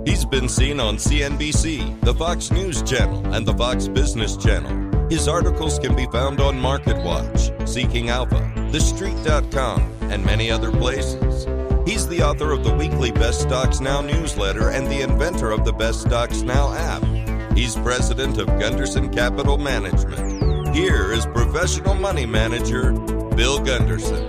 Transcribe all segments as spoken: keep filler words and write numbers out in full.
He's been seen on C N B C, the Fox News Channel, and the Fox Business Channel. His articles can be found on MarketWatch, Seeking Alpha, the street dot com, and many other places. He's the author of the weekly Best Stocks Now newsletter and the inventor of the Best Stocks Now app. He's president of Gunderson Capital Management. Here is professional money manager, Bill Gunderson.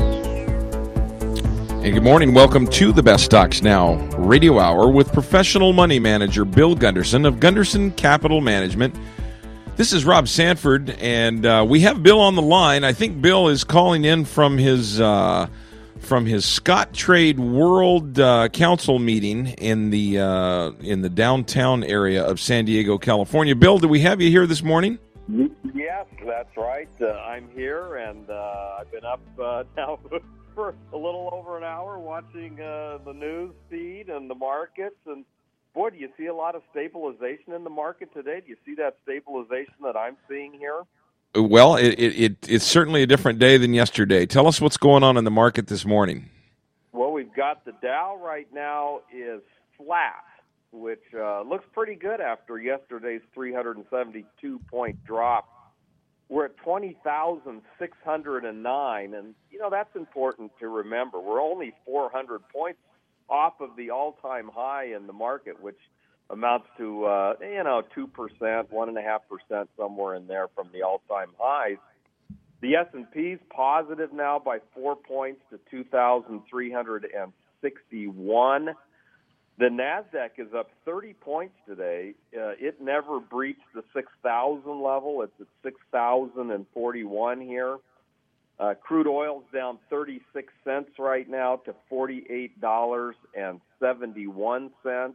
Hey, good morning. Welcome to the Best Stocks Now radio hour with professional money manager Bill Gunderson of Gunderson Capital Management. This is Rob Sanford, and uh, we have Bill on the line. I think Bill is calling in from his uh, from his Scottrade World uh, Council meeting in the uh, in the downtown area of San Diego, California. Bill, do we have you here this morning? Yes, that's right. Uh, I'm here, and uh, I've been up uh, now for a little over an hour watching uh, the news feed and the markets. And boy, do you see a lot of stabilization in the market today? Do you see that stabilization that I'm seeing here? Well, it, it, it it's certainly a different day than yesterday. Tell us what's going on in the market this morning. Well, we've got the Dow right now is flat, which uh, looks pretty good after yesterday's three hundred seventy-two point drop. We're at twenty thousand six hundred nine, and, you know, that's important to remember. We're only four hundred points off of the all-time high in the market, which amounts to, uh, you know, two percent, one point five percent, somewhere in there from the all-time highs. The S and P's positive now by four points to two thousand three hundred sixty-one. The NASDAQ is up thirty points today. Uh, it never breached the six thousand level. It's at six thousand forty-one here. Uh, crude oil's down thirty-six cents right now to forty-eight dollars and seventy-one cents.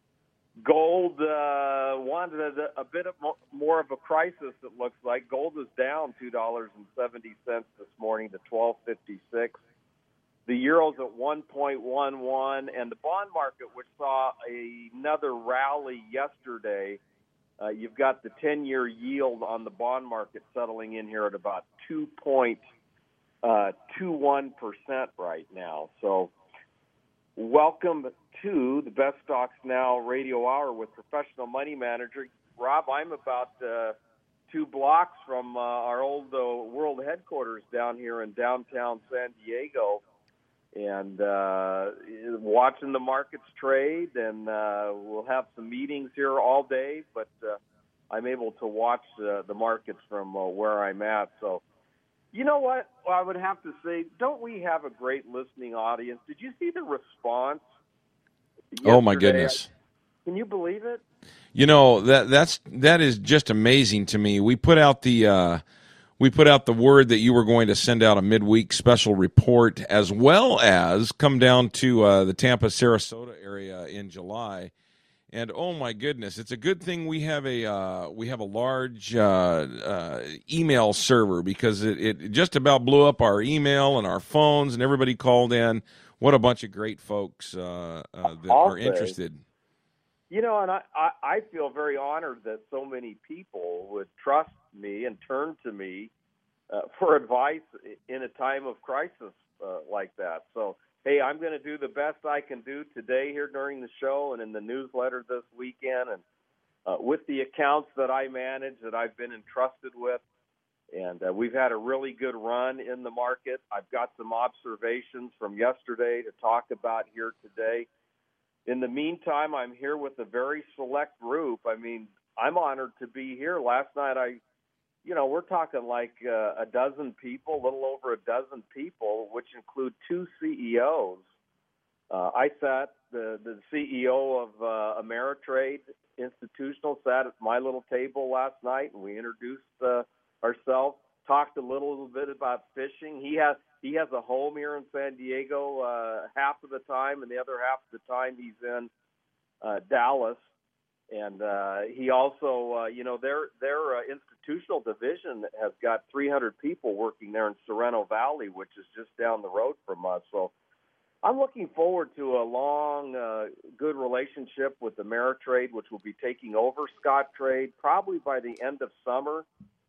Gold uh, wanted a, a bit of mo- more of a crisis, it looks like. Gold is down two dollars and seventy cents this morning to twelve fifty-six. The euro's at one point one one, and the bond market, which saw another rally yesterday, uh, you've got the ten-year yield on the bond market settling in here at about two point two one percent right now. So welcome to the Best Stocks Now radio hour with professional money manager. Rob, I'm about uh, two blocks from uh, our old uh, world headquarters down here in downtown San Diego, and uh, watching the markets trade, and uh, we'll have some meetings here all day, but uh, I'm able to watch uh, the markets from uh, where I'm at. So, you know what? Well, I would have to say, don't we have a great listening audience? Did you see the response yesterday? Oh, my goodness. Can you believe it? You know, that that's that is just amazing to me. We put out the uh, we put out the word that you were going to send out a midweek special report, as well as come down to uh, the Tampa, Sarasota area in July. And oh my goodness, it's a good thing we have a uh, we have a large uh, uh, email server, because it, it just about blew up our email and our phones, and everybody called in. What a bunch of great folks uh, uh, that I'll are interested. Say, you know, and I, I, I feel very honored that so many people would trust me and turn to me uh, for advice in a time of crisis uh, like that. So, hey, I'm going to do the best I can do today here during the show and in the newsletter this weekend, and uh, with the accounts that I manage that I've been entrusted with. And uh, we've had a really good run in the market. I've got some observations from yesterday to talk about here today. In the meantime, I'm here with a very select group. I mean, I'm honored to be here. Last night, I, you know, we're talking like uh, a dozen people, a little over a dozen people, which include two C E Os. Uh, I sat, the, the C E O of uh, Ameritrade Institutional sat at my little table last night, and we introduced uh, ourselves, talked a little, little bit about fishing. He has he has a home here in San Diego uh, half of the time, and the other half of the time he's in uh, Dallas. And uh, he also, uh, you know, their their uh, institutional division has got three hundred people working there in Sorrento Valley, which is just down the road from us. So I'm looking forward to a long, uh, good relationship with Ameritrade, which will be taking over Scottrade probably by the end of summer.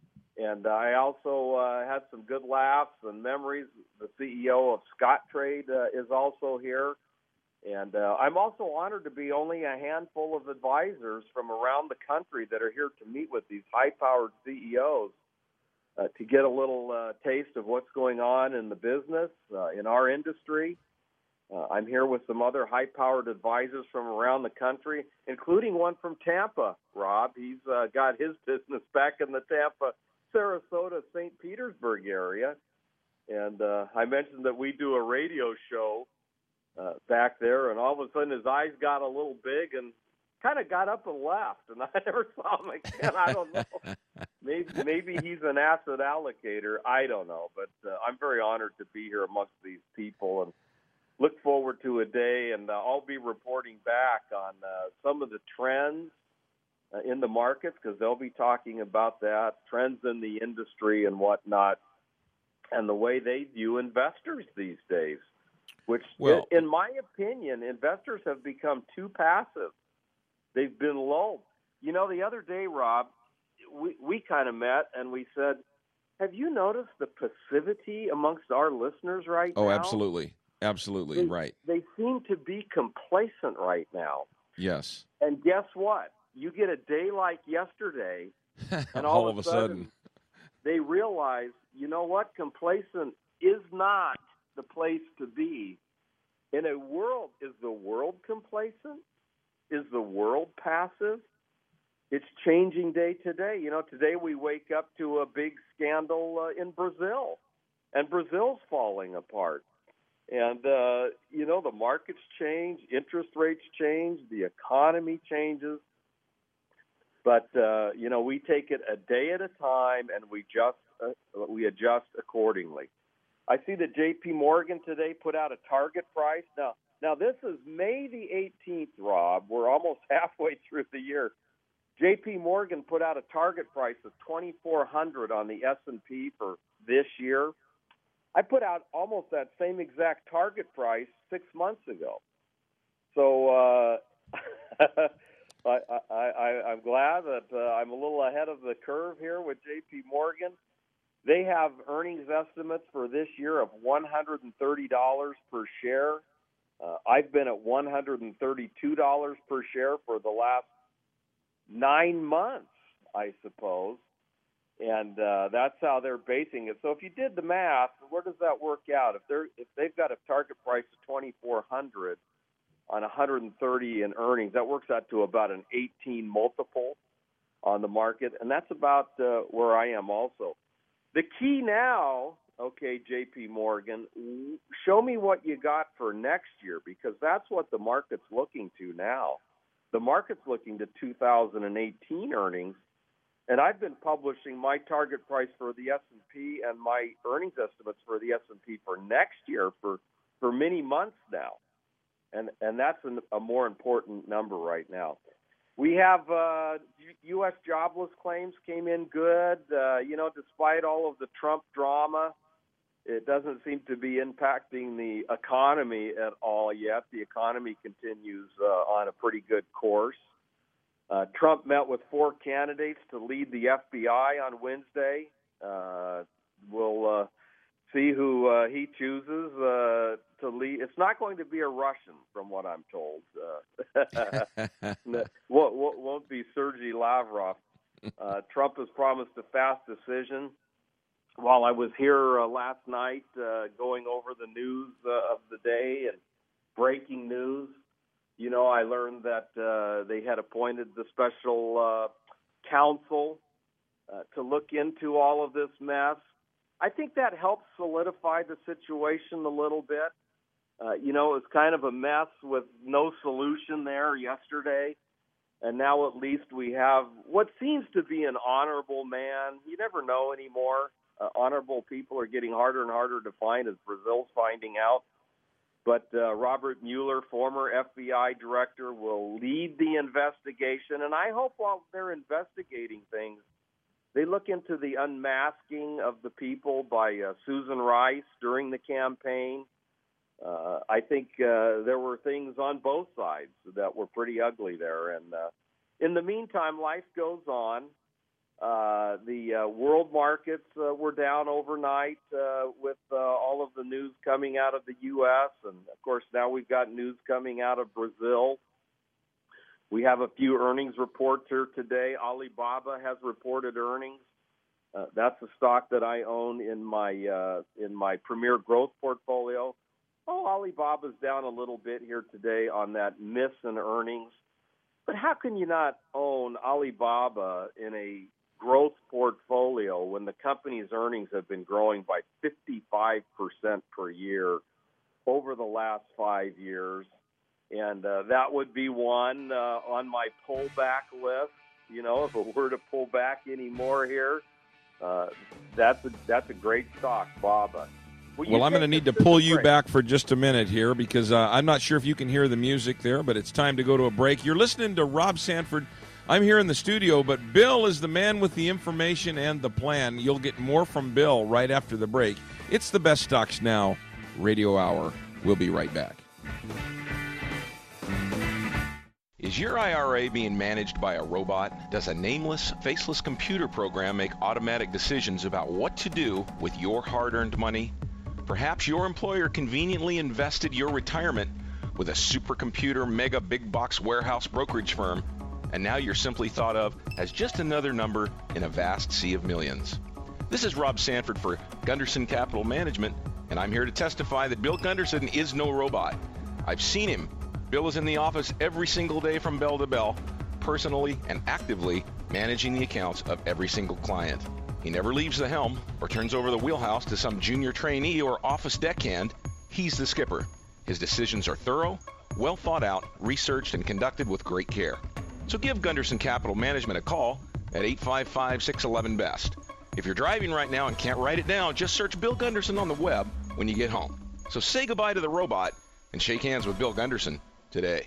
And I also uh, had some good laughs and memories. The C E O of Scottrade uh, is also here. And uh, I'm also honored to be only a handful of advisors from around the country that are here to meet with these high-powered C E Os uh, to get a little uh, taste of what's going on in the business, uh, in our industry. Uh, I'm here with some other high-powered advisors from around the country, including one from Tampa, Rob. He's uh, got his business back in the Tampa, Sarasota, Saint Petersburg area. And uh, I mentioned that we do a radio show uh, back there, and all of a sudden his eyes got a little big and kind of got up and left, and I never saw him again. I don't know. Maybe, maybe he's an asset allocator. I don't know. But uh, I'm very honored to be here amongst these people and look forward to a day, and uh, I'll be reporting back on uh, some of the trends uh, in the markets, because they'll be talking about that, trends in the industry and whatnot, and the way they view investors these days, which, well, in my opinion, investors have become too passive. They've been lulled. You know, the other day, Rob, we, we kind of met, and we said, have you noticed the passivity amongst our listeners right oh, now? Oh, absolutely. Absolutely, They, right. They seem to be complacent right now. Yes. And guess what? You get a day like yesterday, and all, all of a sudden, sudden, they realize, you know what? Complacent is not the place to be. In a world, is the world complacent? Is the world passive? It's changing day to day. You know, today we wake up to a big scandal uh, in Brazil, and Brazil's falling apart. And, uh, you know, the markets change, interest rates change, the economy changes. But, uh, you know, we take it a day at a time, and we just uh, we adjust accordingly. I see that J P Morgan today put out a target price. Now, now this is May the eighteenth, Rob. We're almost halfway through the year. J P Morgan put out a target price of twenty-four hundred on the S and P for this year. I put out almost that same exact target price six months ago. So uh, I, I, I, I'm glad that uh, I'm a little ahead of the curve here with J P Morgan. They have earnings estimates for this year of one hundred thirty dollars per share. Uh, I've been at one hundred thirty-two dollars per share for the last nine months, I suppose. And uh, that's how they're basing it. So if you did the math, where does that work out? If they're if they've got a target price of twenty-four hundred on one hundred thirty in earnings, that works out to about an eighteen multiple on the market, and that's about uh, where I am also. The key now, okay, J P Morgan, show me what you got for next year, because that's what the market's looking to now. The market's looking to two thousand eighteen earnings. And I've been publishing my target price for the S and P and my earnings estimates for the S and P for next year for, for many months now. And and that's an, a more important number right now. We have uh, U S jobless claims came in good. Uh, you know, despite all of the Trump drama, it doesn't seem to be impacting the economy at all yet. The economy continues uh, on a pretty good course. Uh, Trump met with four candidates to lead the F B I on Wednesday. Uh, we'll uh, see who uh, he chooses uh, to lead. It's not going to be a Russian, from what I'm told. Uh, won't, won't be Sergei Lavrov. Uh, Trump has promised a fast decision. While I was here uh, last night uh, going over the news uh, of the day and breaking news, you know, I learned that uh, they had appointed the special uh, counsel uh, to look into all of this mess. I think that helps solidify the situation a little bit. Uh, you know, it was kind of a mess with no solution there yesterday. And now at least we have what seems to be an honorable man. You never know anymore. Uh, honorable people are getting harder and harder to find, as Brazil's finding out. But uh, Robert Mueller, former F B I director, will lead the investigation. And I hope while they're investigating things, they look into the unmasking of the people by uh, Susan Rice during the campaign. Uh, I think uh, there were things on both sides that were pretty ugly there. And uh, in the meantime, life goes on. Uh, the uh, world markets uh, were down overnight uh, with uh, all of the news coming out of the U S. And, of course, now we've got news coming out of Brazil. We have a few earnings reports here today. Alibaba has reported earnings. Uh, that's a stock that I own in my uh, in my Premier Growth portfolio. Oh, Alibaba's down a little bit here today on that miss in earnings. But how can you not own Alibaba in a growth portfolio when the company's earnings have been growing by fifty-five percent per year over the last five years? And uh, that would be one uh, on my pullback list. You know, if it were to pull back any more here, uh, that's a, that's a great stock, Baba. Well, well I'm going to need to pull you back for just a minute here because uh, I'm not sure if you can hear the music there, but it's time to go to a break. You're listening to Rob Sanford. I'm here in the studio, but Bill is the man with the information and the plan. You'll get more from Bill right after the break. It's the Best Stocks Now Radio Hour. We'll be right back. Is your I R A being managed by a robot? Does a nameless, faceless computer program make automatic decisions about what to do with your hard-earned money? Perhaps your employer conveniently invested your retirement with a supercomputer mega big box warehouse brokerage firm, and now you're simply thought of as just another number in a vast sea of millions. This is Rob Sanford for Gunderson Capital Management, and I'm here to testify that Bill Gunderson is no robot. I've seen him. Bill is in the office every single day from bell to bell, personally and actively managing the accounts of every single client. He never leaves the helm or turns over the wheelhouse to some junior trainee or office deckhand. He's the skipper. His decisions are thorough, well thought out, researched, and conducted with great care. So give Gunderson Capital Management a call at eight five five, six one one, B E S T. If you're driving right now and can't write it down, just search Bill Gunderson on the web when you get home. So say goodbye to the robot and shake hands with Bill Gunderson today.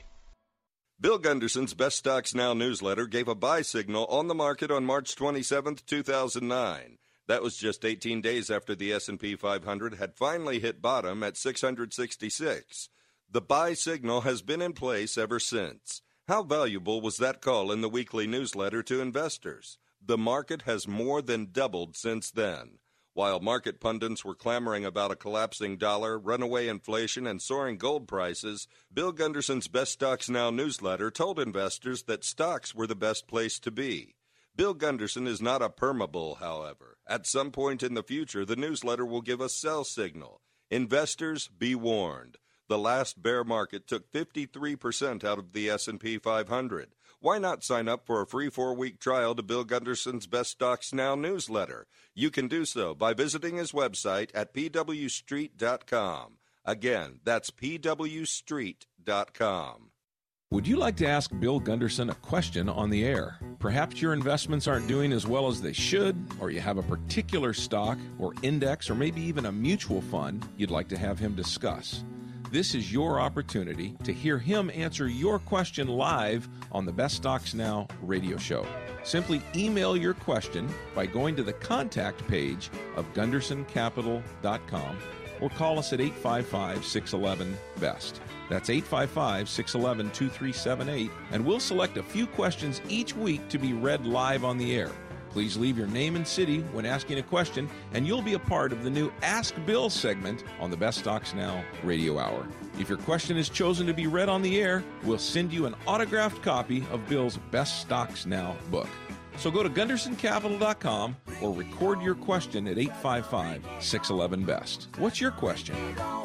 Bill Gunderson's Best Stocks Now newsletter gave a buy signal on the market on March twenty-seventh, two thousand nine. That was just eighteen days after the S and P five hundred had finally hit bottom at six hundred sixty-six. The buy signal has been in place ever since. How valuable was that call in the weekly newsletter to investors? The market has more than doubled since then. While market pundits were clamoring about a collapsing dollar, runaway inflation, and soaring gold prices, Bill Gunderson's Best Stocks Now newsletter told investors that stocks were the best place to be. Bill Gunderson is not a permabull, however. At some point in the future, the newsletter will give a sell signal. Investors, be warned. The last bear market took fifty-three percent out of the S and P five hundred. Why not sign up for a free four-week trial to Bill Gunderson's Best Stocks Now newsletter? You can do so by visiting his website at p w street dot com. Again, that's p w street dot com. Would you like to ask Bill Gunderson a question on the air? Perhaps your investments aren't doing as well as they should, or you have a particular stock or index or maybe even a mutual fund you'd like to have him discuss. This is your opportunity to hear him answer your question live on the Best Stocks Now radio show. Simply email your question by going to the contact page of gunderson capital dot com or call us at eight five five, six one one, B E S T. That's eight five five, six one one, two three seven eight, and we'll select a few questions each week to be read live on the air. Please leave your name and city when asking a question, and you'll be a part of the new Ask Bill segment on the Best Stocks Now radio hour. If your question is chosen to be read on the air, we'll send you an autographed copy of Bill's Best Stocks Now book. So go to gunderson capital dot com or record your question at eight five five, six one one, B E S T. What's your question?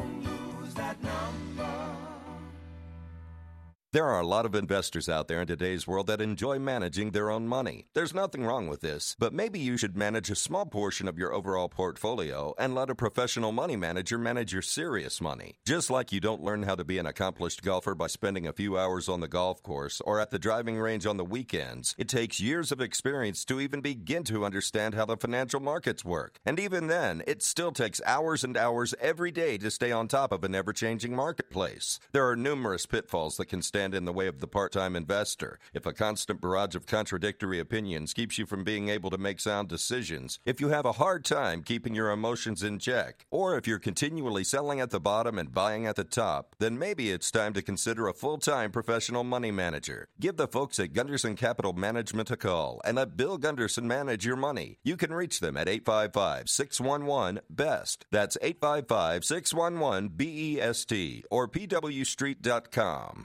There are a lot of investors out there in today's world that enjoy managing their own money. There's nothing wrong with this, but maybe you should manage a small portion of your overall portfolio and let a professional money manager manage your serious money. Just like you don't learn how to be an accomplished golfer by spending a few hours on the golf course or at the driving range on the weekends, it takes years of experience to even begin to understand how the financial markets work. And even then, it still takes hours and hours every day to stay on top of an ever-changing marketplace. There are numerous pitfalls that can stand stand in the way of the part-time investor, if a constant barrage of contradictory opinions keeps you from being able to make sound decisions, if you have a hard time keeping your emotions in check, or if you're continually selling at the bottom and buying at the top, then maybe it's time to consider a full-time professional money manager. Give the folks at Gunderson Capital Management a call and let Bill Gunderson manage your money. You can reach them at eight five five, six one one, B E S T. That's eight five five, six one one, B E S T or P W street dot com.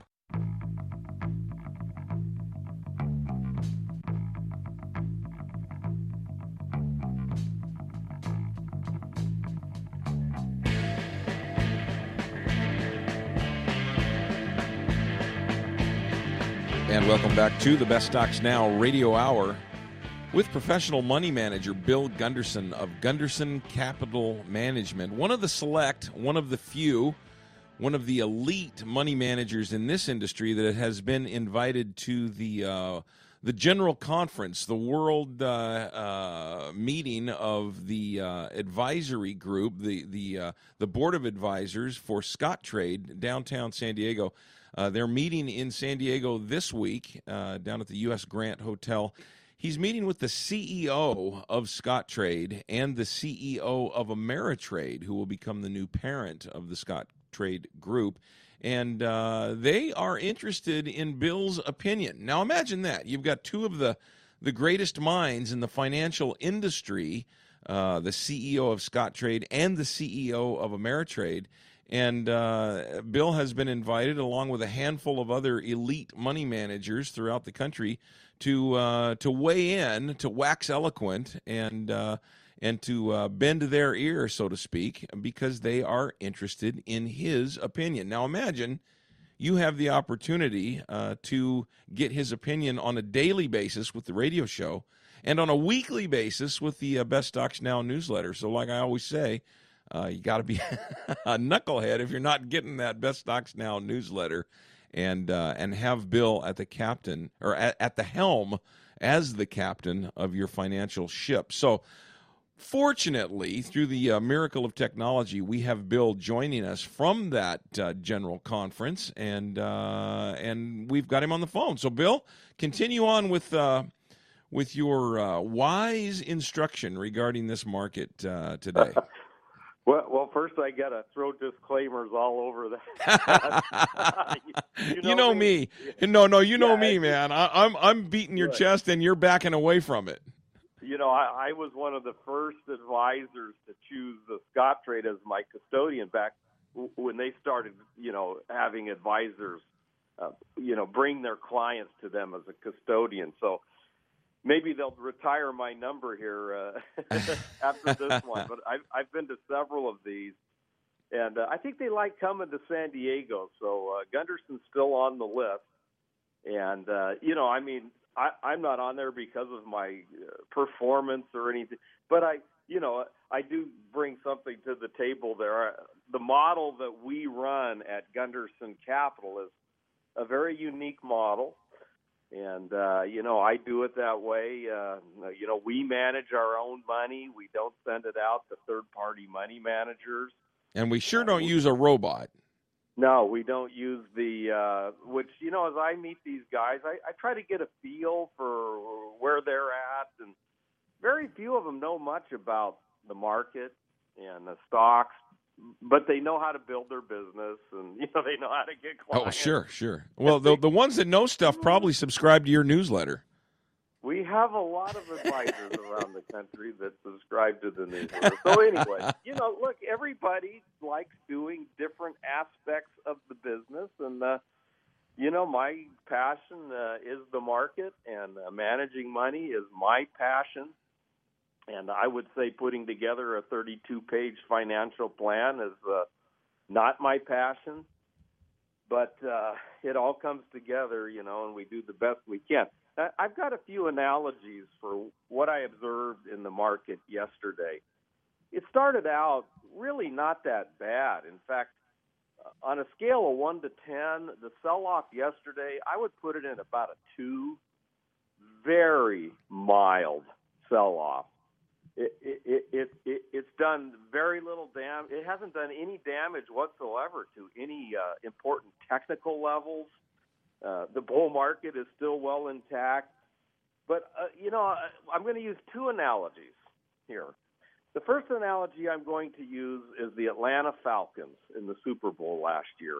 And welcome back to the Best Stocks Now Radio Hour with professional money manager Bill Gunderson of Gunderson Capital Management. One of the select, one of the few, one of the elite money managers in this industry that has been invited to the uh, the general conference, the world uh, uh, meeting of the uh, advisory group, the the uh, the board of advisors for Scottrade downtown San Diego. Uh, they're meeting in San Diego this week uh, down at the U S Grant Hotel. He's meeting with the C E O of Scottrade and the C E O of Ameritrade, who will become the new parent of the Scottrade Group. And uh, they are interested in Bill's opinion. Now imagine that. You've got two of the, the greatest minds in the financial industry, uh, the C E O of Scottrade and the C E O of Ameritrade. And uh, Bill has been invited, along with a handful of other elite money managers throughout the country, to uh, to weigh in, to wax eloquent, and uh, and to uh, bend their ear, so to speak, because they are interested in his opinion. Now, imagine you have the opportunity uh, to get his opinion on a daily basis with the radio show, and on a weekly basis with the uh, Best Stocks Now newsletter. So, like I always say, Uh, you got to be a knucklehead if you're not getting that Best Stocks Now newsletter, and uh, and have Bill at the captain or at, at the helm as the captain of your financial ship. So, fortunately, through the uh, miracle of technology, we have Bill joining us from that uh, general conference, and uh, and we've got him on the phone. So, Bill, continue on with uh, with your uh, wise instruction regarding this market uh, today. Well, well, first I got to throw disclaimers all over that. you, you know, you know me. me. No, no, you know yeah, me, man. I, I'm I'm beating your good. chest, and you're backing away from it. You know, I, I was one of the first advisors to choose the Scottrade as my custodian back when they started, you know, having advisors, uh, you know, bring their clients to them as a custodian. So maybe they'll retire my number here uh, after this one. But I've, I've been to several of these, and uh, I think they like coming to San Diego. So uh, Gunderson's still on the list. And, uh, you know, I mean, I, I'm not on there because of my uh, performance or anything. But, I, you know, I do bring something to the table there. The model that we run at Gunderson Capital is a very unique model. And, uh, you know, I do it that way. Uh, you know, we manage our own money. We don't send it out to third-party money managers. And we sure don't uh, use a robot. No, we don't use the, uh, which, you know, as I meet these guys, I, I try to get a feel for where they're at. And very few of them know much about the market and the stocks. But they know how to build their business, and you know they know how to get clients. Oh, sure, sure. Well, the the ones that know stuff probably subscribe to your newsletter. We have a lot of advisors around the country that subscribe to the newsletter. So anyway, you know, look, everybody likes doing different aspects of the business, and uh, you know, my passion uh, is the market, and uh, managing money is my passion. And I would say putting together a thirty-two page financial plan is uh, not my passion, but uh, it all comes together, you know, and we do the best we can. I've got a few analogies for what I observed in the market yesterday. It started out really not that bad. In fact, on a scale of one to ten, the sell-off yesterday, I would put it in about a two, very mild sell-off. It, it, it, it, it's done very little damage. It hasn't done any damage whatsoever to any uh, important technical levels. Uh, the bull market is still well intact. But, uh, you know, I'm going to use two analogies here. The first analogy I'm going to use is the Atlanta Falcons in the Super Bowl last year.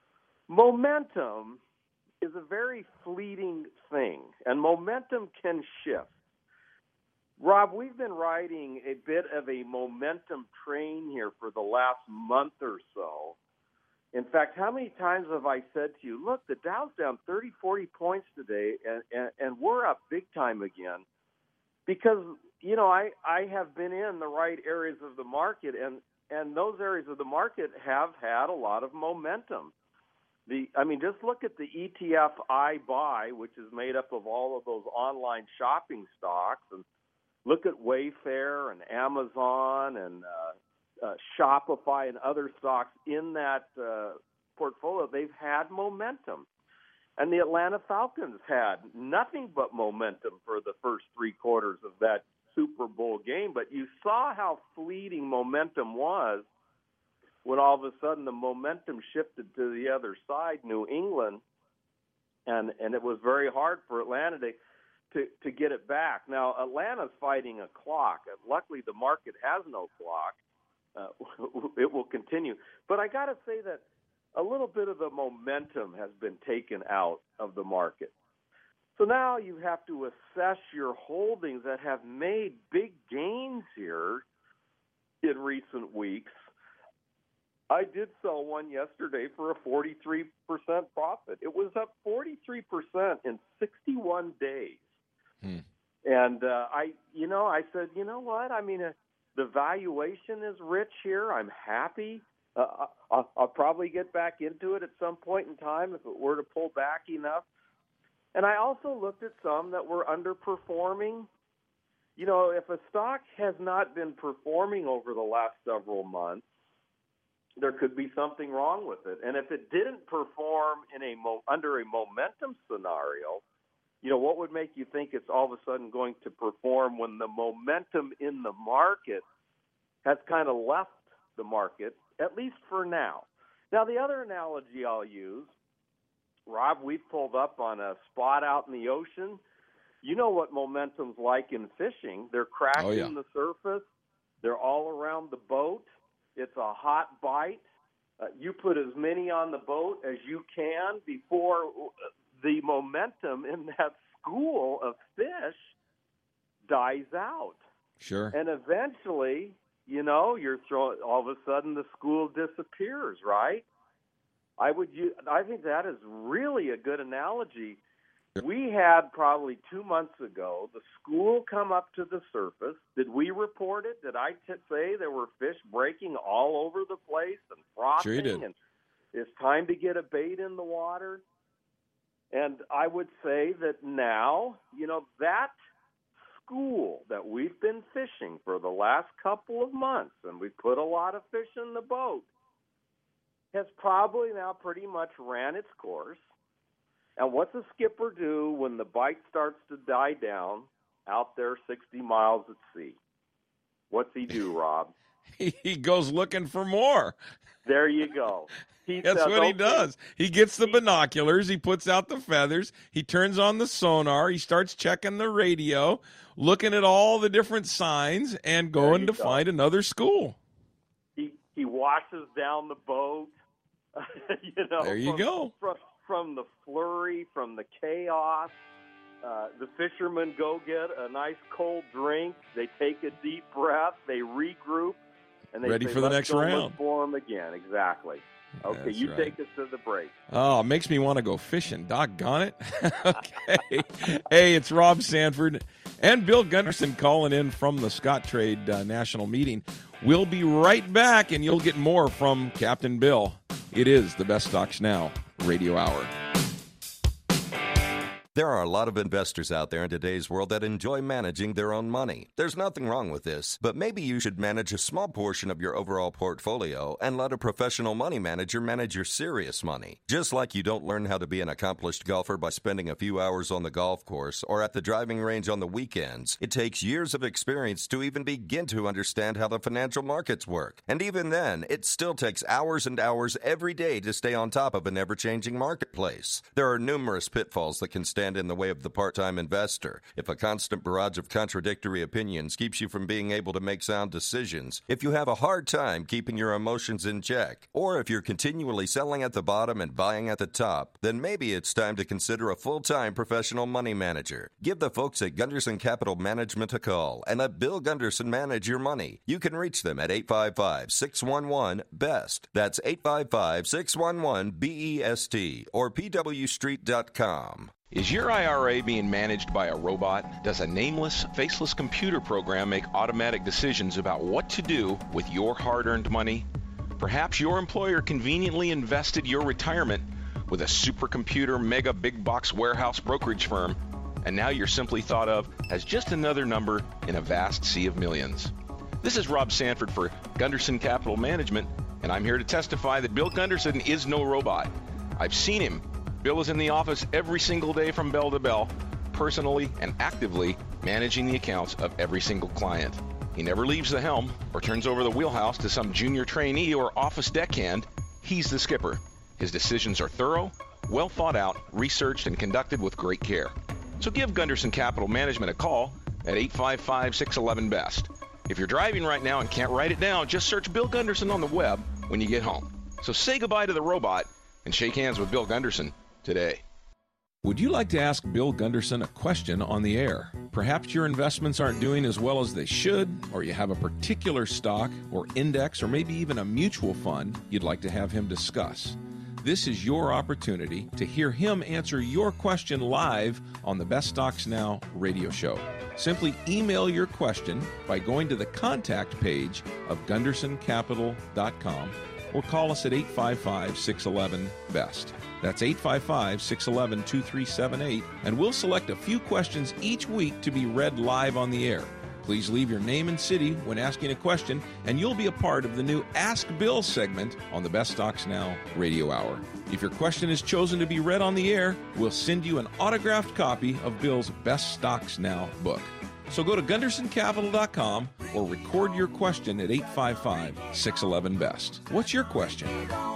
Momentum is a very fleeting thing, and momentum can shift. Rob, we've been riding a bit of a momentum train here for the last month or so. In fact, how many times have I said to you, look, the Dow's down thirty, forty points today, and, and, and we're up big time again? Because, you know, I, I have been in the right areas of the market, and, and those areas of the market have had a lot of momentum. The, I mean, just look at the E T F iBuy, which is made up of all of those online shopping stocks, and look at Wayfair and Amazon and uh, uh, Shopify and other stocks in that uh, portfolio. They've had momentum. And the Atlanta Falcons had nothing but momentum for the first three quarters of that Super Bowl game. But you saw how fleeting momentum was when all of a sudden the momentum shifted to the other side, New England, and, and it was very hard for Atlanta to To, to get it back. Now, Atlanta's fighting a clock. Luckily, the market has no clock. Uh, it will continue. But I got to say that a little bit of the momentum has been taken out of the market. So now you have to assess your holdings that have made big gains here in recent weeks. I did sell one yesterday for a forty-three percent profit. It was up forty-three percent in sixty-one days. Hmm. And uh, I, you know, I said, you know what? I mean, uh, the valuation is rich here. I'm happy. Uh, I'll, I'll probably get back into it at some point in time if it were to pull back enough. And I also looked at some that were underperforming. You know, if a stock has not been performing over the last several months, there could be something wrong with it. And if it didn't perform in a mo- under a momentum scenario, you know, what would make you think it's all of a sudden going to perform when the momentum in the market has kind of left the market, at least for now? Now, the other analogy I'll use, Rob, we've pulled up on a spot out in the ocean. You know what momentum's like in fishing. They're crashing oh, yeah. the surface. They're all around the boat. It's a hot bite. Uh, you put as many on the boat as you can before the momentum in that school of fish dies out. Sure. And eventually, you know, you're throwing, all of a sudden the school disappears, right? I would use, I think that is really a good analogy. We had probably two months ago the school come up to the surface. Did we report it? Did I t- say there were fish breaking all over the place and frothing? Sure you did. And it's time to get a bait in the water? And I would say that now, you know, that school that we've been fishing for the last couple of months, and we put a lot of fish in the boat, has probably now pretty much ran its course. And what's a skipper do when the bite starts to die down out there sixty miles at sea? What's he do, Rob? He goes looking for more. There you go. He That's says, what okay. he does. He gets the binoculars. He puts out the feathers. He turns on the sonar. He starts checking the radio, looking at all the different signs, and going to go. find another school. He he washes down the boat. you know, there you from, go. From, from the flurry, from the chaos. Uh, the fishermen go get a nice cold drink. They take a deep breath. They regroup. And they Ready say, for the Let's next go round. Look for them again. Exactly. Okay, That's you right. take us to the break. Oh, it makes me want to go fishing. Doggone it. Okay. Hey, it's Rob Sanford and Bill Gunderson calling in from the Scottrade uh, National Meeting. We'll be right back, and you'll get more from Captain Bill. It is the Best Stocks Now Radio Hour. There are a lot of investors out there in today's world that enjoy managing their own money. There's nothing wrong with this, but maybe you should manage a small portion of your overall portfolio and let a professional money manager manage your serious money. Just like you don't learn how to be an accomplished golfer by spending a few hours on the golf course or at the driving range on the weekends, it takes years of experience to even begin to understand how the financial markets work. And even then, it still takes hours and hours every day to stay on top of an ever-changing marketplace. There are numerous pitfalls that can stand in the way of the part-time investor. If a constant barrage of contradictory opinions keeps you from being able to make sound decisions, if you have a hard time keeping your emotions in check, or if you're continually selling at the bottom and buying at the top, then maybe it's time to consider a full-time professional money manager. Give the folks at Gunderson Capital Management a call and let Bill Gunderson manage your money. You can reach them at eight five five, six one one, B E S T. That's eight five five, six one one, B E S T or P W street dot com. Is your I R A being managed by a robot? Does a nameless, faceless computer program make automatic decisions about what to do with your hard-earned money? Perhaps your employer conveniently invested your retirement with a supercomputer mega big box warehouse brokerage firm, and now you're simply thought of as just another number in a vast sea of millions. This is Rob Sanford for Gunderson Capital Management, and I'm here to testify that Bill Gunderson is no robot. I've seen him. Bill is in the office every single day from bell to bell, personally and actively managing the accounts of every single client. He never leaves the helm or turns over the wheelhouse to some junior trainee or office deckhand. He's the skipper. His decisions are thorough, well thought out, researched, and conducted with great care. So give Gunderson Capital Management a call at eight five five, six one one, B E S T. If you're driving right now and can't write it down, just search Bill Gunderson on the web when you get home. So say goodbye to the robot and shake hands with Bill Gunderson today. Would you like to ask Bill Gunderson a question on the air? Perhaps your investments aren't doing as well as they should, or you have a particular stock or index or maybe even a mutual fund you'd like to have him discuss. This is your opportunity to hear him answer your question live on the Best Stocks Now radio show. Simply email your question by going to the contact page of gunderson capital dot com or call us at eight five five, six one one, B E S T. That's eight five five, six one one, two three seven eight, and we'll select a few questions each week to be read live on the air. Please leave your name and city when asking a question, and you'll be a part of the new Ask Bill segment on the Best Stocks Now radio hour. If your question is chosen to be read on the air, we'll send you an autographed copy of Bill's Best Stocks Now book. So go to gunderson capital dot com or record your question at eight five five, six one one, B E S T. What's your question?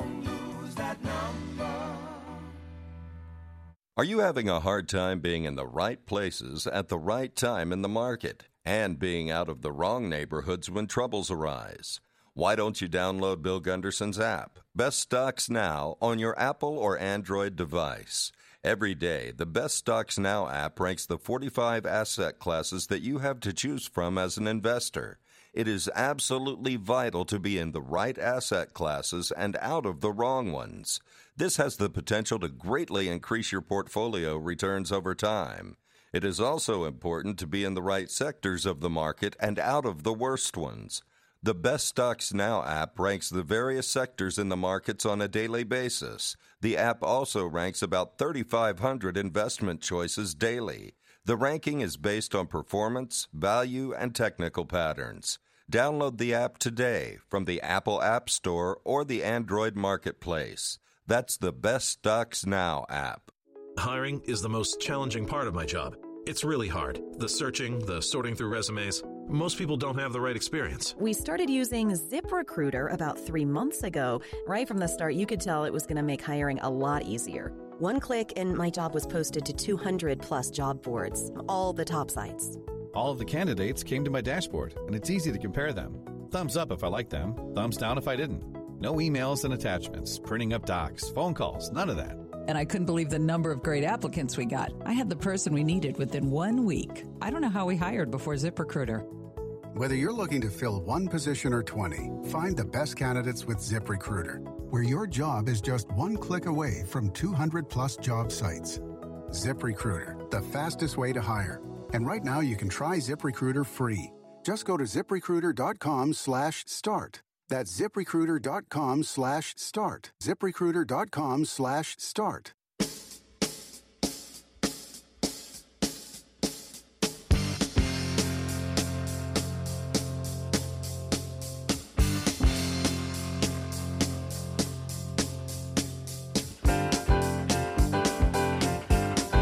Are you having a hard time being in the right places at the right time in the market and being out of the wrong neighborhoods when troubles arise? Why don't you download Bill Gunderson's app, Best Stocks Now, on your Apple or Android device? Every day, the Best Stocks Now app ranks the forty-five asset classes that you have to choose from as an investor. It is absolutely vital to be in the right asset classes and out of the wrong ones. This has the potential to greatly increase your portfolio returns over time. It is also important to be in the right sectors of the market and out of the worst ones. The Best Stocks Now app ranks the various sectors in the markets on a daily basis. The app also ranks about thirty-five hundred investment choices daily. The ranking is based on performance, value, and technical patterns. Download the app today from the Apple App Store or the Android Marketplace. That's the Best Stocks Now app. Hiring is the most challenging part of my job. It's really hard. The searching, the sorting through resumes. Most people don't have the right experience. We started using ZipRecruiter about three months ago. Right from the start, you could tell it was going to make hiring a lot easier. One click and my job was posted to two hundred plus job boards, all the top sites. All of the candidates came to my dashboard, and it's easy to compare them. Thumbs up if I liked them, thumbs down if I didn't. No emails and attachments, printing up docs, phone calls, none of that. And I couldn't believe the number of great applicants we got. I had the person we needed within one week. I don't know how we hired before ZipRecruiter. Whether you're looking to fill one position or twenty, find the best candidates with ZipRecruiter, where your job is just one click away from two hundred plus job sites. ZipRecruiter, the fastest way to hire. And right now you can try ZipRecruiter free. Just go to ZipRecruiter.com slash start. That's ZipRecruiter.com slash start. ZipRecruiter.com slash start.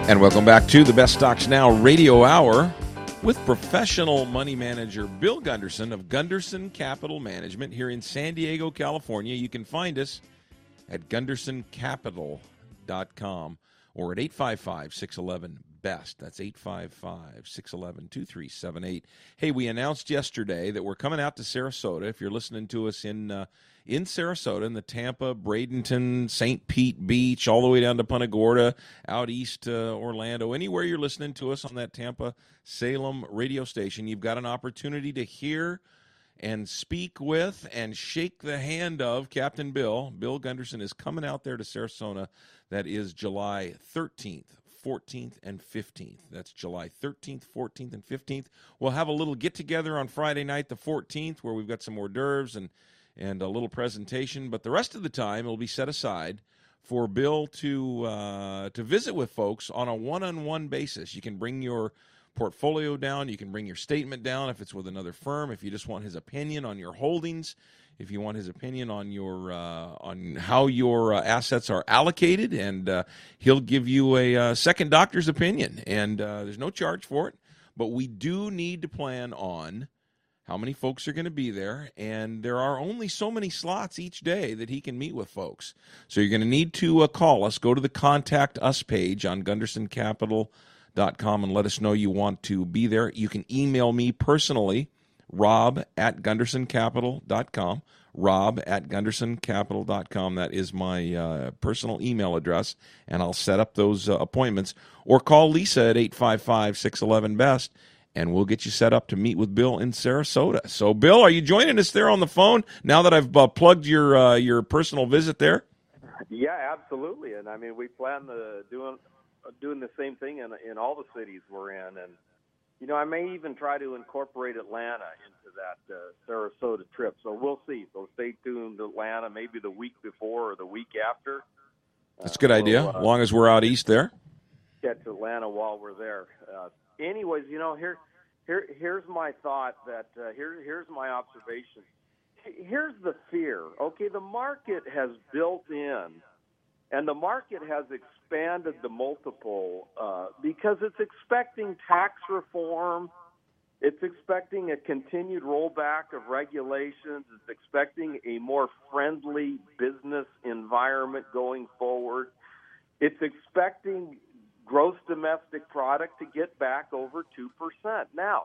And welcome back to the Best Stocks Now radio hour with professional money manager Bill Gunderson of Gunderson Capital Management here in San Diego, California. You can find us at gunderson capital dot com or at eight five five, six one one, B E S T. That's eight five five, six one one, two three seven eight. Hey, we announced yesterday that we're coming out to Sarasota. If you're listening to us in uh, in Sarasota, in the Tampa, Bradenton, Saint Pete Beach, all the way down to Punta Gorda, out east uh, Orlando, anywhere you're listening to us on that Tampa Salem radio station, you've got an opportunity to hear and speak with and shake the hand of Captain Bill. Bill Gunderson is coming out there to Sarasota. That is July thirteenth, fourteenth, and fifteenth. That's July thirteenth, fourteenth, and fifteenth. We'll have a little get-together on Friday night, the fourteenth, where we've got some hors d'oeuvres and, and a little presentation. But the rest of the time will be set aside for Bill to uh, to visit with folks on a one-on-one basis. You can bring your portfolio down. You can bring your statement down if it's with another firm. If you just want his opinion on your holdings, if you want his opinion on your uh, on how your uh, assets are allocated, and uh, he'll give you a uh, second doctor's opinion. And uh, there's no charge for it, but we do need to plan on how many folks are going to be there, and there are only so many slots each day that he can meet with folks. So you're going to need to uh, call us. Go to the Contact Us page on gunderson capital dot com and let us know you want to be there. You can email me personally, rob at gunderson capital dot com, rob at gunderson capital dot com. That is my uh, personal email address, and I'll set up those uh, appointments. Or call Lisa at eight five five, six one one, B E S T, and we'll get you set up to meet with Bill in Sarasota. So, Bill, are you joining us there on the phone now that I've uh, plugged your uh, your personal visit there? Yeah, absolutely. And, I mean, we plan to doing doing the same thing in in all the cities we're in. And, you know, I may even try to incorporate Atlanta into that uh, Sarasota trip. So we'll see. So stay tuned to Atlanta, maybe the week before or the week after. That's a good uh, idea, so, uh, as long as we're out east there. Catch Atlanta while we're there. Uh, anyways, you know, here, here, here's my thought that uh, here, here's my observation. Here's the fear. Okay, the market has built in, and the market has expanded the multiple uh, because it's expecting tax reform. It's expecting a continued rollback of regulations. It's expecting a more friendly business environment going forward. It's expecting gross domestic product to get back over two percent. Now,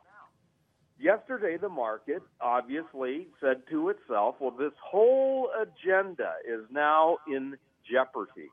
yesterday the market obviously said to itself, well, this whole agenda is now in jeopardy.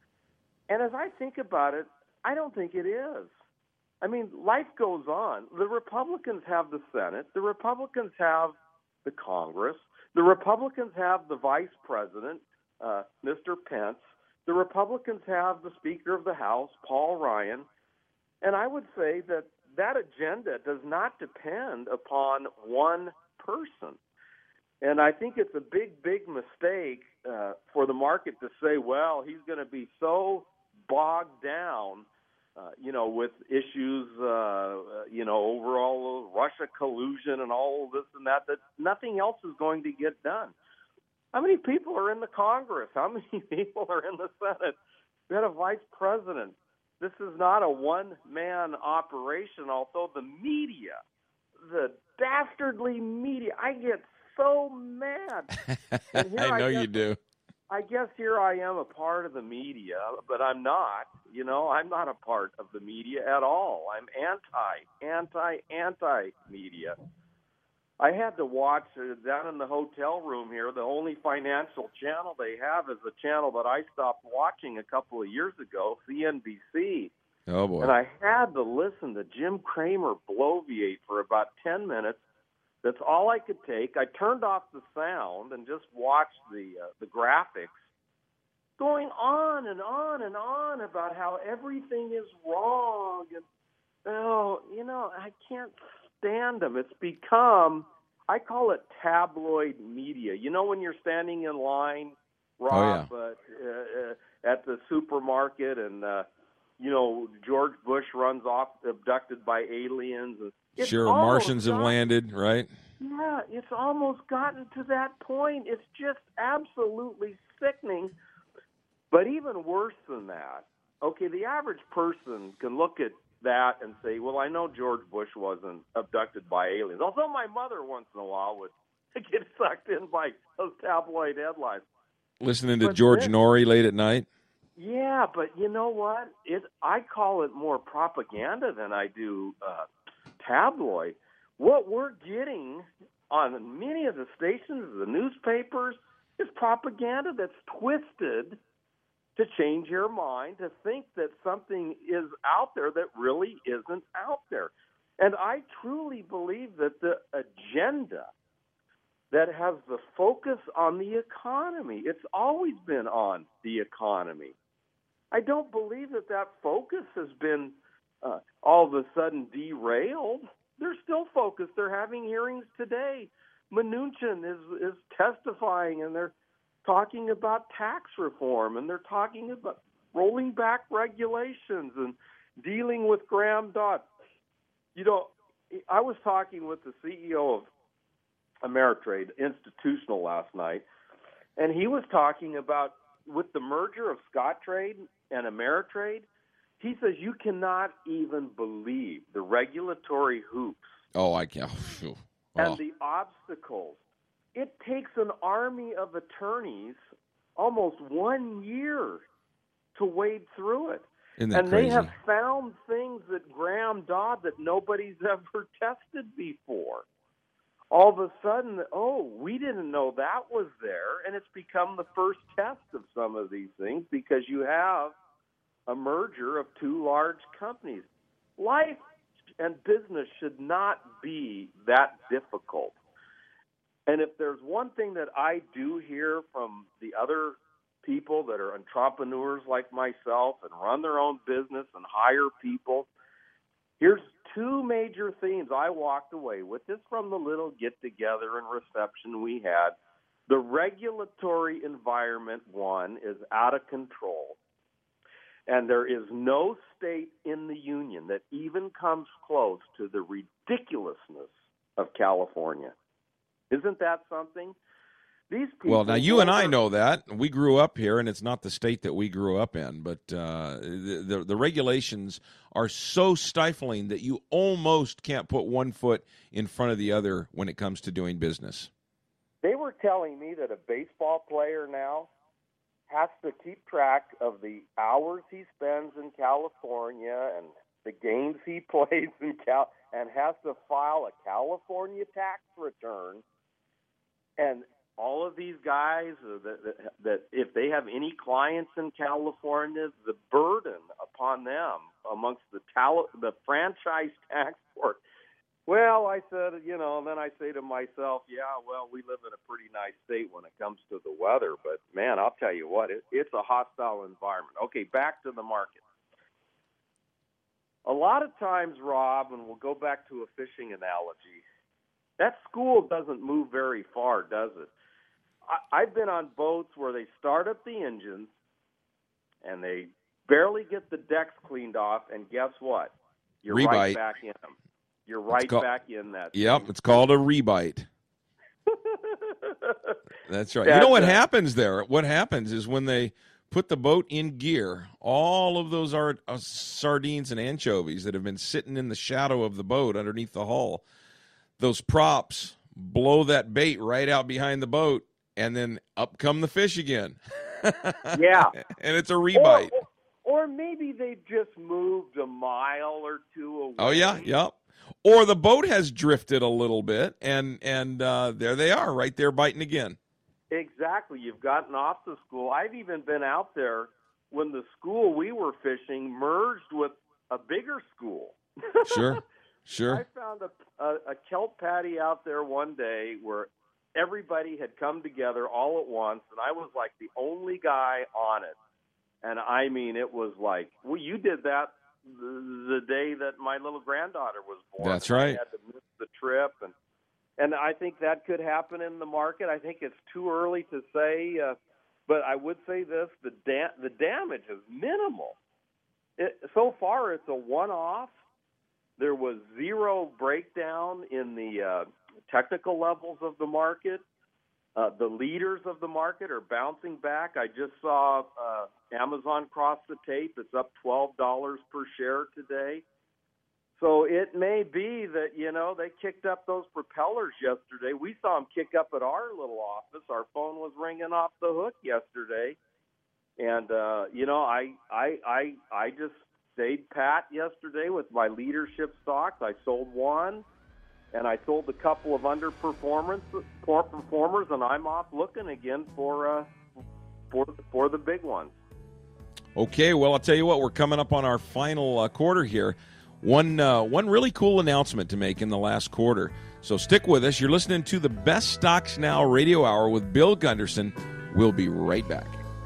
And as I think about it, I don't think it is. I mean, life goes on. The Republicans have the Senate. The Republicans have the Congress. The Republicans have the Vice President, uh, Mister Pence. The Republicans have the Speaker of the House, Paul Ryan. And I would say that that agenda does not depend upon one person. And I think it's a big, big mistake uh, for the market to say, well, he's going to be so bogged down, uh, you know, with issues, uh, you know, overall Russia collusion and all this and that, that nothing else is going to get done. How many people are in the Congress? How many people are in the Senate? We had a vice president. This is not a one-man operation, although the media, the dastardly media, I get so mad. And here I know I guess, you do. I guess here I am a part of the media, but I'm not. You know, I'm not a part of the media at all. I'm anti, anti, anti-media. I had to watch uh, down in the hotel room here, the only financial channel they have is a channel that I stopped watching a couple of years ago, C N B C. Oh, boy. And I had to listen to Jim Cramer bloviate for about ten minutes. That's all I could take. I turned off the sound and just watched the uh, the graphics, going on and on and on about how everything is wrong. And, oh, you know, I can't stand them. It's become, I call it tabloid media. You know when you're standing in line, Rob, oh, yeah. uh, uh, at the supermarket and, uh, you know, George Bush runs off abducted by aliens. It's sure, Martians have landed, right? Yeah, it's almost gotten to that point. It's just absolutely sickening. But even worse than that, okay, the average person can look at that and say, well, I know George Bush wasn't abducted by aliens. Although my mother once in a while would get sucked in by those tabloid headlines. Listening to But George then- Norrie late at night? Yeah, but you know what? It I call it more propaganda than I do uh, tabloid. What we're getting on many of the stations, the newspapers, is propaganda that's twisted to change your mind, to think that something is out there that really isn't out there. And I truly believe that the agenda that has the focus on the economy, it's always been on the economy. I don't believe that that focus has been uh, all of a sudden derailed. They're still focused. They're having hearings today. Mnuchin is, is testifying, and they're talking about tax reform, and they're talking about rolling back regulations and dealing with Graham Dodd. You know, I was talking with the C E O of Ameritrade Institutional last night, and he was talking about with the merger of Scottrade and Ameritrade, he says you cannot even believe the regulatory hoops Oh, I can't. Oh. and the obstacles. It takes an army of attorneys almost one year to wade through it. Isn't that And crazy? they have found things that Graham Dodd that nobody's ever tested before. All of a sudden, oh, we didn't know that was there, and it's become the first test of some of these things because you have a merger of two large companies. Life and business should not be that difficult. And if there's one thing that I do hear from the other people that are entrepreneurs like myself and run their own business and hire people, here's two major themes I walked away with just from the little get-together and reception we had. The regulatory environment, one, is out of control. And there is no state in the union that even comes close to the ridiculousness of California. Isn't that something? These people. Well, now you and I know that. We grew up here, and it's not the state that we grew up in. But uh, the, the the regulations are so stifling that you almost can't put one foot in front of the other when it comes to doing business. They were telling me that a baseball player now has to keep track of the hours he spends in California and the games he plays in Cal, and has to file a California tax return. And all of these guys, uh, that, that, that if they have any clients in California, the burden upon them amongst the tal- the franchise tax board. Well, I said, you know, and then I say to myself, yeah, well, we live in a pretty nice state when it comes to the weather, but man, I'll tell you what, it, it's a hostile environment. Okay, back to the market. A lot of times, Rob, and we'll go back to a fishing analogy, that school doesn't move very far, does it? I, I've been on boats where they start up the engines and they barely get the decks cleaned off, and guess what? You're Rebite. right back in them. You're right called- back in that. Yep, thing. it's called a rebite. That's right. You That's know what it. happens there? What happens is when they put the boat in gear, all of those are uh, sardines and anchovies that have been sitting in the shadow of the boat underneath the hull, those props blow that bait right out behind the boat, and then up come the fish again. Yeah. And it's a rebite. Or, or maybe they've just moved a mile or two away. Oh, yeah, yep. Or the boat has drifted a little bit, and, and uh, there they are, right there biting again. Exactly. You've gotten off the school. I've even been out there when the school we were fishing merged with a bigger school. Sure, sure. I found a, a, a kelp patty out there one day where everybody had come together all at once, and I was like the only guy on it. And I mean, it was like, well, you did that the, the day that my little granddaughter was born. That's right. I had to miss the trip, and and I think that could happen in the market. I think it's too early to say, uh, but I would say this: the da- the damage is minimal. It, so far, it's a one-off. There was zero breakdown in the uh, technical levels of the market. Uh, the leaders of the market are bouncing back. I just saw uh, Amazon cross the tape. It's up twelve dollars per share today. So it may be that, you know, they kicked up those propellers yesterday. We saw them kick up at our little office. Our phone was ringing off the hook yesterday. And, uh, you know, I, I, I, I just stayed pat yesterday with my leadership stocks. I sold one. And I sold a couple of underperformers, performers, and I'm off looking again for uh, for for the big ones. Okay, well, I'll tell you what, we're coming up on our final uh, quarter here. One uh, one really cool announcement to make in the last quarter. So stick with us. You're listening to the Best Stocks Now Radio Hour with Bill Gunderson. We'll be right back.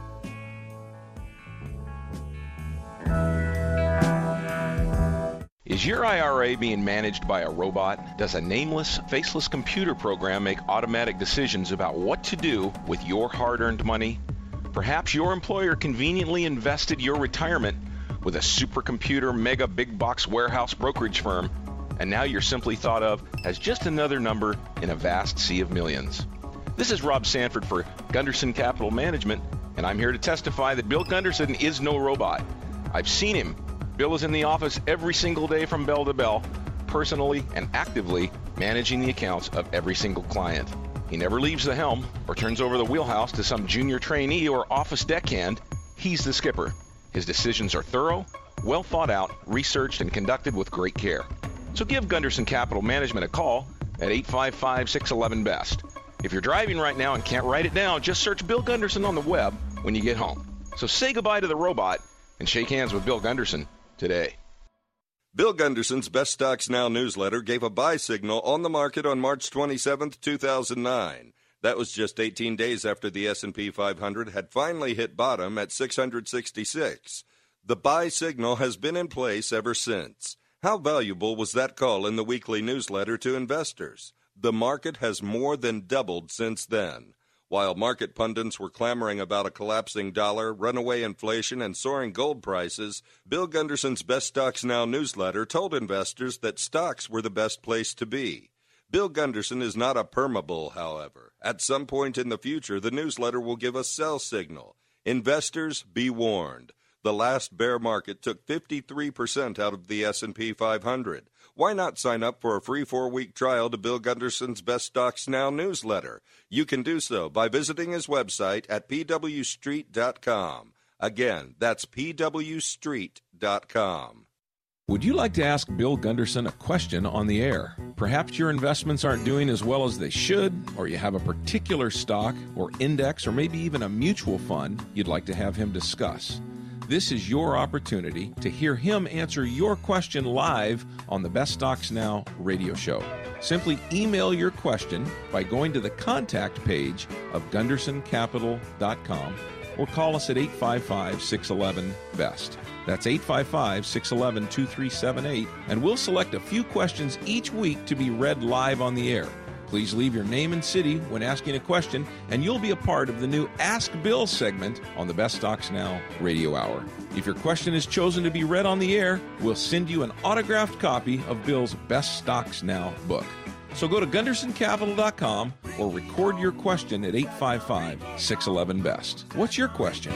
Is your I R A being managed by a robot? Does a nameless, faceless computer program make automatic decisions about what to do with your hard-earned money? Perhaps your employer conveniently invested your retirement with a supercomputer mega big box warehouse brokerage firm, and now you're simply thought of as just another number in a vast sea of millions. This is Rob Sanford for Gunderson Capital Management, and I'm here to testify that Bill Gunderson is no robot. I've seen him. Bill is in the office every single day from bell to bell, personally and actively managing the accounts of every single client. He never leaves the helm or turns over the wheelhouse to some junior trainee or office deckhand. He's the skipper. His decisions are thorough, well thought out, researched, and conducted with great care. So give Gunderson Capital Management a call at eight five five, six one one, B E S T. If you're driving right now and can't write it down, just search Bill Gunderson on the web when you get home. So say goodbye to the robot and shake hands with Bill Gunderson today. Bill Gunderson's Best Stocks Now newsletter gave a buy signal on the market on March twenty-seventh, two thousand nine. That was just eighteen days after the S and P five hundred had finally hit bottom at six hundred sixty-six. The buy signal has been in place ever since. How valuable was that call in the weekly newsletter to investors? The market has more than doubled since then. While market pundits were clamoring about a collapsing dollar, runaway inflation, and soaring gold prices, Bill Gunderson's Best Stocks Now newsletter told investors that stocks were the best place to be. Bill Gunderson is not a permabull, however. At some point in the future, the newsletter will give a sell signal. Investors, be warned. The last bear market took fifty-three percent out of the S and P five hundred. Why not sign up for a free four-week trial to Bill Gunderson's Best Stocks Now newsletter? You can do so by visiting his website at p w street dot com. Again, that's p w street dot com. Would you like to ask Bill Gunderson a question on the air? Perhaps your investments aren't doing as well as they should, or you have a particular stock or index or maybe even a mutual fund you'd like to have him discuss. This is your opportunity to hear him answer your question live on the Best Stocks Now radio show. Simply email your question by going to the contact page of gunderson capital dot com or call us at eight five five, six one one, B E S T. That's eight five five, six one one, two three seven eight, and we'll select a few questions each week to be read live on the air. Please leave your name and city when asking a question, and you'll be a part of the new Ask Bill segment on the Best Stocks Now radio hour. If your question is chosen to be read on the air, we'll send you an autographed copy of Bill's Best Stocks Now book. So go to gunderson capital dot com or record your question at eight five five, six one one, B E S T. What's your question?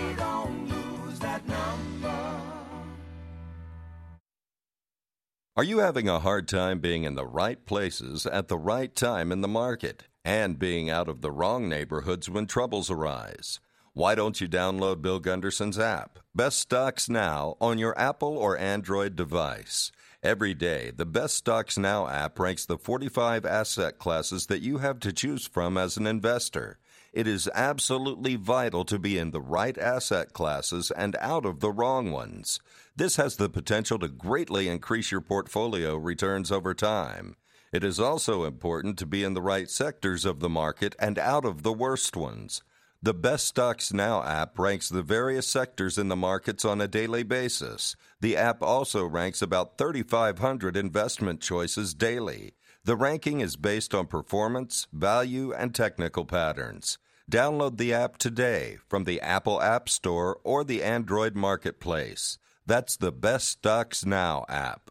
Are you having a hard time being in the right places at the right time in the market and being out of the wrong neighborhoods when troubles arise? Why don't you download Bill Gunderson's app, Best Stocks Now, on your Apple or Android device? Every day, the Best Stocks Now app ranks the forty-five asset classes that you have to choose from as an investor. It is absolutely vital to be in the right asset classes and out of the wrong ones. This has the potential to greatly increase your portfolio returns over time. It is also important to be in the right sectors of the market and out of the worst ones. The Best Stocks Now app ranks the various sectors in the markets on a daily basis. The app also ranks about thirty-five hundred investment choices daily. The ranking is based on performance, value, and technical patterns. Download the app today from the Apple App Store or the Android Marketplace. That's the Best Stocks Now app.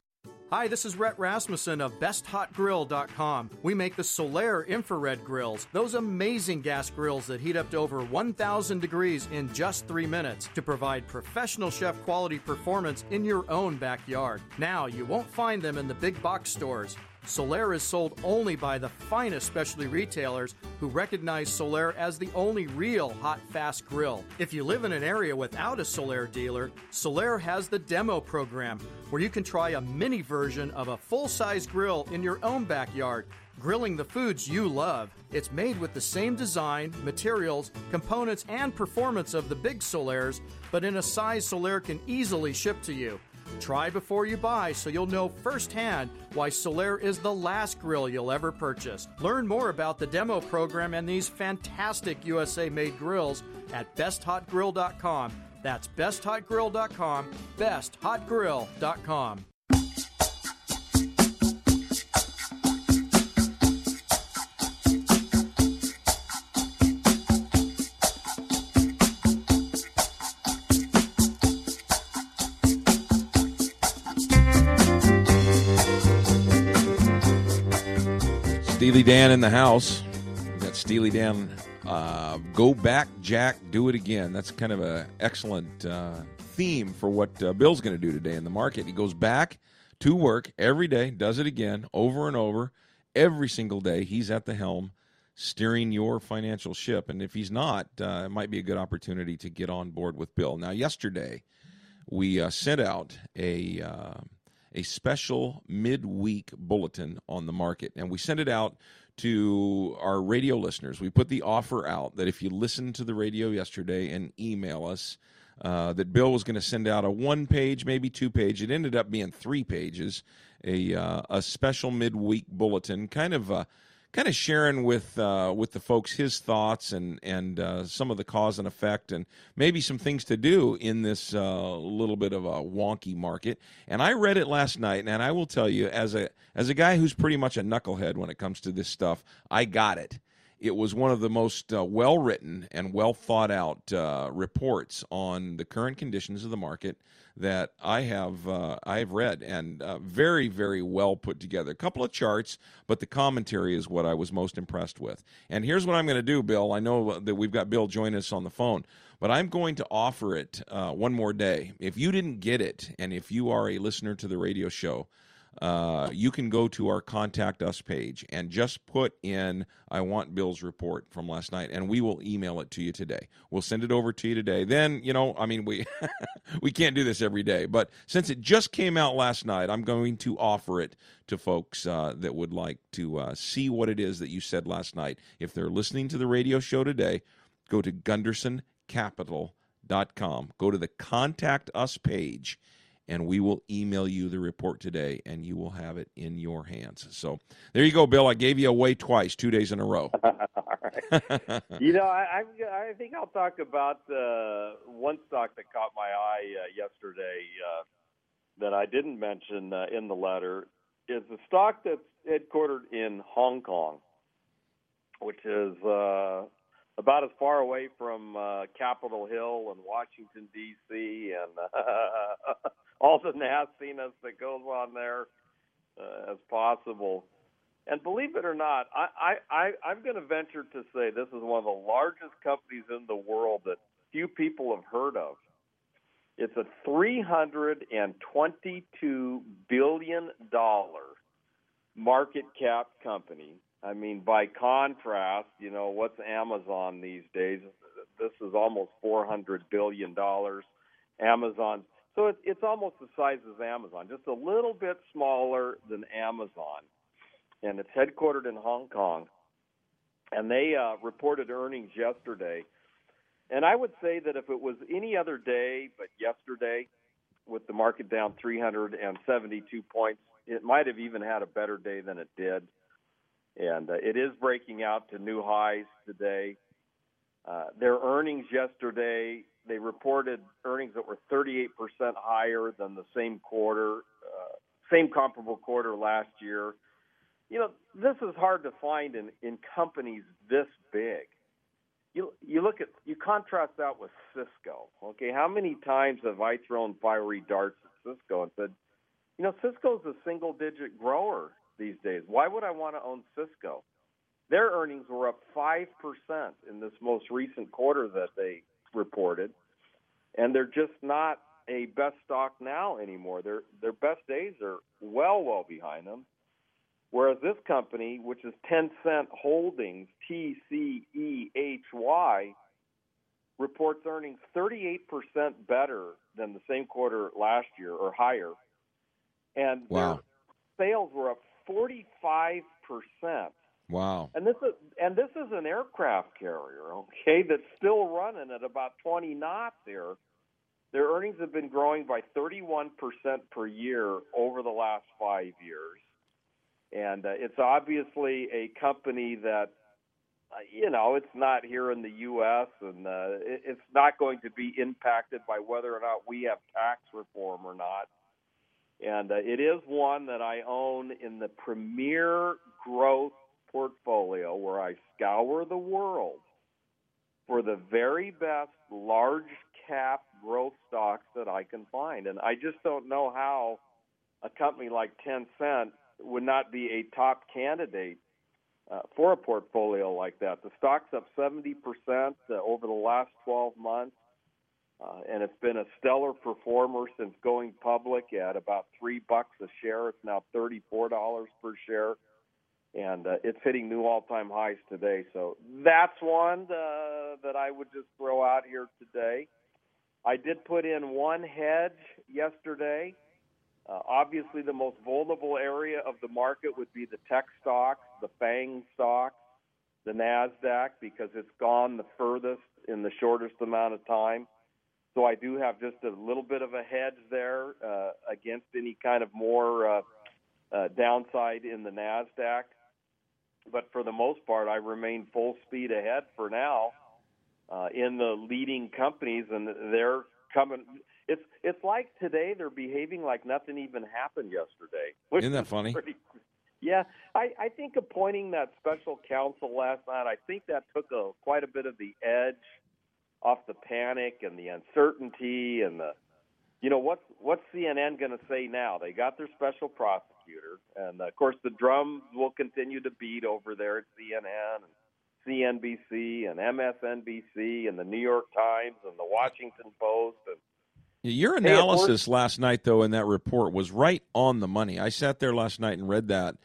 Hi, this is Rhett Rasmussen of best hot grill dot com. We make the Solaire infrared grills, those amazing gas grills that heat up to over one thousand degrees in just three minutes to provide professional chef quality performance in your own backyard. Now, you won't find them in the big box stores. Solaire is sold only by the finest specialty retailers who recognize Solaire as the only real hot, fast grill. If you live in an area without a Solaire dealer, Solaire has the demo program where you can try a mini version of a full-size grill in your own backyard, grilling the foods you love. It's made with the same design, materials, components, and performance of the big Solaires, but in a size Solaire can easily ship to you. Try before you buy so you'll know firsthand why Solaire is the last grill you'll ever purchase. Learn more about the demo program and these fantastic U S A-made grills at best hot grill dot com. That's best hot grill dot com, best hot grill dot com. Steely Dan in the house. We've got Steely Dan. Uh, go back, Jack. Do it again. That's kind of an excellent uh, theme for what uh, Bill's going to do today in the market. He goes back to work every day, does it again, over and over. Every single day, he's at the helm, steering your financial ship. And if he's not, uh, it might be a good opportunity to get on board with Bill. Now, yesterday, we uh, sent out a... Uh, a special midweek bulletin on the market, and we sent it out to our radio listeners. We put the offer out that if you listened to the radio yesterday and email us, uh, that Bill was going to send out a one-page, maybe two-page. It ended up being three pages, a uh, a special midweek bulletin, kind of uh, kind of sharing with uh, with the folks his thoughts and and uh, some of the cause and effect, and maybe some things to do in this uh, little bit of a wonky market. And I read it last night, and I will tell you, as a as a guy who's pretty much a knucklehead when it comes to this stuff, I got it. It was one of the most uh, well-written and well-thought-out uh, reports on the current conditions of the market that I have uh, I have read, and uh, very, very well put together. A couple of charts, but the commentary is what I was most impressed with. And here's what I'm going to do, Bill. I know that we've got Bill join us on the phone, but I'm going to offer it uh, one more day. If you didn't get it, and if you are a listener to the radio show, Uh, you can go to our Contact Us page and just put in, I want Bill's report from last night, and we will email it to you today. We'll send it over to you today. Then, you know, I mean, we we can't do this every day, but since it just came out last night, I'm going to offer it to folks uh, that would like to uh, see what it is that you said last night. If they're listening to the radio show today, go to gunderson capital dot com. Go to the Contact Us page, and we will email you the report today, and you will have it in your hands. So there you go, Bill. I gave you away twice, two days in a row. All right. You know, I, I, I think I'll talk about uh, one stock that caught my eye uh, yesterday uh, that I didn't mention uh, in the letter. Is a stock that's headquartered in Hong Kong, which is uh, about as far away from uh, Capitol Hill and Washington, D C, and uh, all the nastiness that goes on there uh, as possible. And believe it or not, I, I, I, I'm going to venture to say this is one of the largest companies in the world that few people have heard of. It's a three hundred twenty-two billion dollars market cap company. I mean, by contrast, you know, what's Amazon these days? This is almost four hundred billion dollars. Amazon. So it's, it's almost the size of Amazon, just a little bit smaller than Amazon. And it's headquartered in Hong Kong. And they uh, reported earnings yesterday. And I would say that if it was any other day but yesterday, with the market down three hundred seventy-two points, it might have even had a better day than it did. And uh, it is breaking out to new highs today. Uh, their earnings yesterday, they reported earnings that were thirty-eight percent higher than the same quarter, uh, same comparable quarter last year. You know, this is hard to find in, in companies this big. You you look at, you contrast that with Cisco. Okay, how many times have I thrown fiery darts at Cisco and said, You know, Cisco's a single-digit grower these days. Why would I want to own Cisco? Their earnings were up five percent in this most recent quarter that they reported, and they're just not a best stock now anymore. Their their best days are well, well behind them. Whereas this company, which is Tencent Holdings, T C E H Y, reports earnings thirty-eight percent better than the same quarter last year or higher. And wow. their sales were up forty-five percent. Wow. And this is and this is an aircraft carrier, okay, that's still running at about twenty knots here. Their earnings have been growing by thirty-one percent per year over the last five years. And uh, it's obviously a company that, uh, you know, it's not here in the U S, and uh, it, it's not going to be impacted by whether or not we have tax reform or not. And uh, it is one that I own in the premier growth portfolio where I scour the world for the very best large cap growth stocks that I can find. And I just don't know how a company like Tencent would not be a top candidate uh, for a portfolio like that. The stock's up seventy percent uh, over the last twelve months, uh, and it's been a stellar performer since going public at about three bucks a share. It's now thirty-four dollars per share, and uh, it's hitting new all-time highs today. So that's one uh, that I would just throw out here today. I did put in one hedge yesterday. Uh, obviously, the most vulnerable area of the market would be the tech stocks, the FANG stocks, the NASDAQ, because it's gone the furthest in the shortest amount of time. So I do have just a little bit of a hedge there uh, against any kind of more uh, uh, downside in the NASDAQ. But for the most part, I remain full speed ahead for now uh, in the leading companies, and they're coming. It's it's like today they're behaving like nothing even happened yesterday. Isn't that funny? Pretty, yeah, I, I think appointing that special counsel last night, I think that took a, quite a bit of the edge off the panic and the uncertainty and the, you know, what's, what's C N N going to say now? They got their special prosecutor, and, of course, the drums will continue to beat over there at C N N and C N B C and M S N B C and the New York Times and the Washington Post. And your analysis last night, though, in that report was right on the money. I sat there last night and read that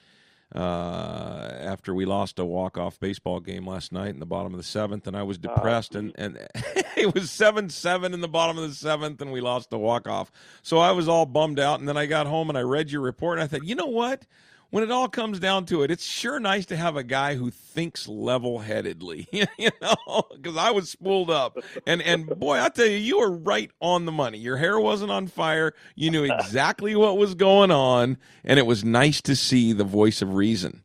uh, after we lost a walk-off baseball game last night in the bottom of the seventh, and I was depressed. Uh, and, and it was seven seven in the bottom of the seventh, and we lost a walk-off. So I was all bummed out, and then I got home and I read your report, and I thought, you know what? When it all comes down to it, it's sure nice to have a guy who thinks level-headedly, you know, because I was spooled up. And, and boy, I tell you, you were right on the money. Your hair wasn't on fire. You knew exactly what was going on, and it was nice to see the voice of reason.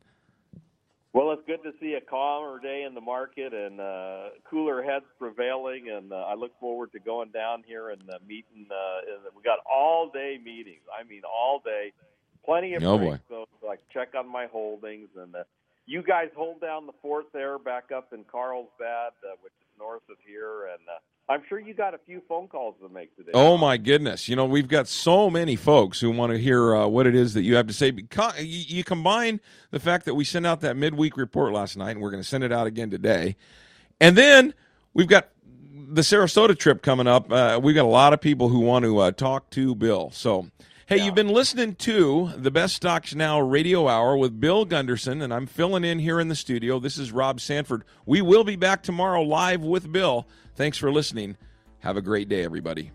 Well, it's good to see a calmer day in the market and uh, cooler heads prevailing, and uh, I look forward to going down here and uh, meeting. Uh, we got all-day meetings. I mean, all day. Plenty of oh breaks, so like check on my holdings, and uh, you guys hold down the fort there, back up in Carlsbad, uh, which is north of here, and uh, I'm sure you got a few phone calls to make today. Oh my goodness! You know, we've got so many folks who want to hear uh, what it is that you have to say. Because you, you combine the fact that we sent out that midweek report last night, and we're going to send it out again today, and then we've got the Sarasota trip coming up. Uh, we've got a lot of people who want to uh, talk to Bill, so. Hey, yeah. You've been listening to the Best Stocks Now Radio Hour with Bill Gunderson, and I'm filling in here in the studio. This is Rob Sanford. We will be back tomorrow live with Bill. Thanks for listening. Have a great day, everybody.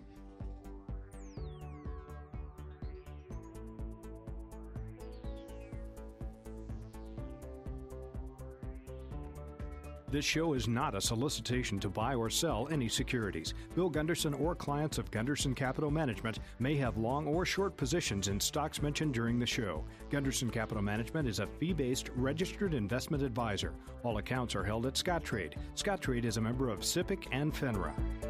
This show is not a solicitation to buy or sell any securities. Bill Gunderson or clients of Gunderson Capital Management may have long or short positions in stocks mentioned during the show. Gunderson Capital Management is a fee-based registered investment advisor. All accounts are held at Scottrade. Scottrade is a member of SIPC and FINRA.